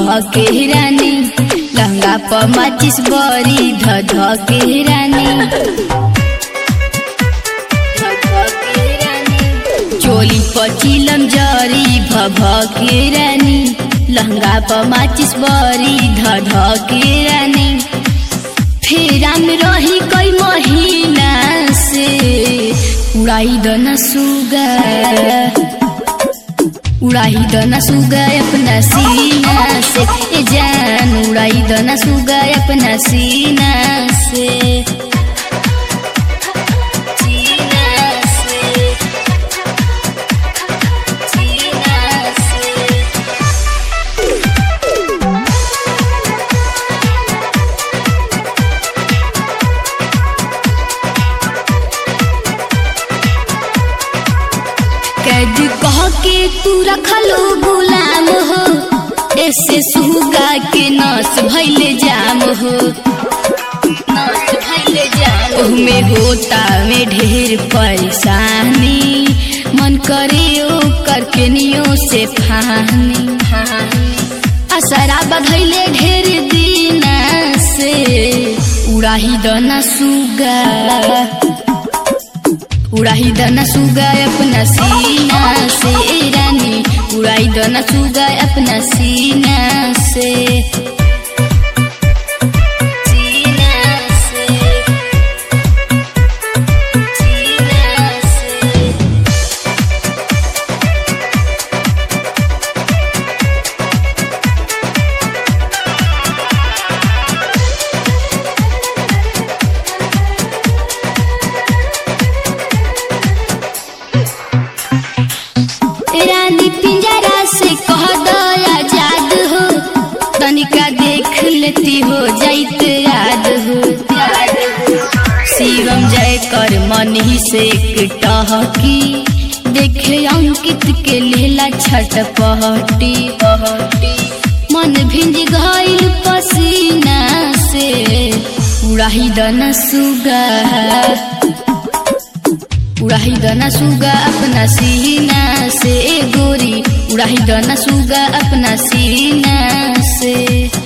के रानी लहंगा पर माचिस बरी के रानी चोली पर चिलम जरी के रानी लहंगा पर माचिस बरी के रानी फेरा में रही कई महीना से उड़ाई दना सुगा अपना सीना से ए जान उड़ाई दना सुगा अपना सीना से कैद कह के तू रखलो गुलाम हो ऐसे सुगा के नस भइले जाम हो में होता में ढेर परेशानी मन करे ओ करके नियो से फानी असरा बधैले ढेर दीना से उड़ाही दना सुगा अपना सीना से रानी उड़ाई दना सुगा अपना सीना से रानी पिंजरा से कह दो आजाद हो तनिका देख लेती हो जाइत याद हो शिवम जय कर मन ही से टहकी देखे अंकित के लेला छटपटी मन भिंज गइल पसीना से उड़ाही दना सुगा अपना सीना से गोरी उड़ाही दना सुगा अपना सीना से।